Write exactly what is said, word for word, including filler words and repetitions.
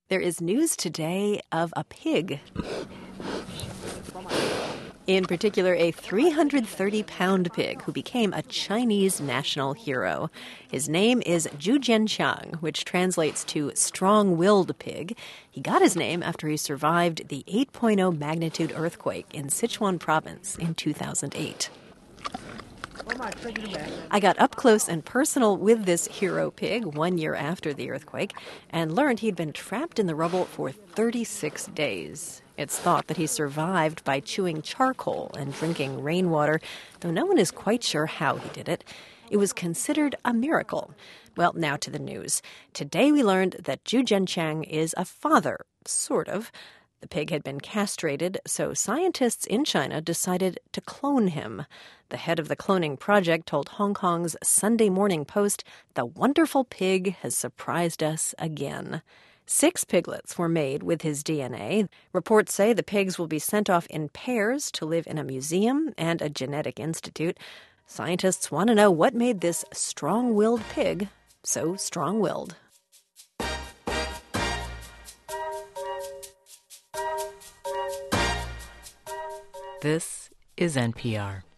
There is news today of a pig. In particular, a three hundred thirty pound pig who became a Chinese national hero. His name is Zhu Jianqiang, which translates to strong-willed pig. He got his name after he survived the eight point oh magnitude earthquake in Sichuan province in two thousand eight. I got up close and personal with this hero pig one year after the earthquake and learned he'd been trapped in the rubble for thirty-six days. It's thought that he survived by chewing charcoal and drinking rainwater, though no one is quite sure how he did it. It was considered a miracle. Well, now to the news. Today we learned that Zhu Jianqiang is a father, sort of. The pig had been castrated, so scientists in China decided to clone him. The head of the cloning project told Hong Kong's Sunday Morning Post, "The wonderful pig has surprised us again." Six piglets were made with his D N A. Reports say the pigs will be sent off in pairs to live in a museum and a genetic institute. Scientists want to know what made this strong-willed pig so strong-willed. This is N P R.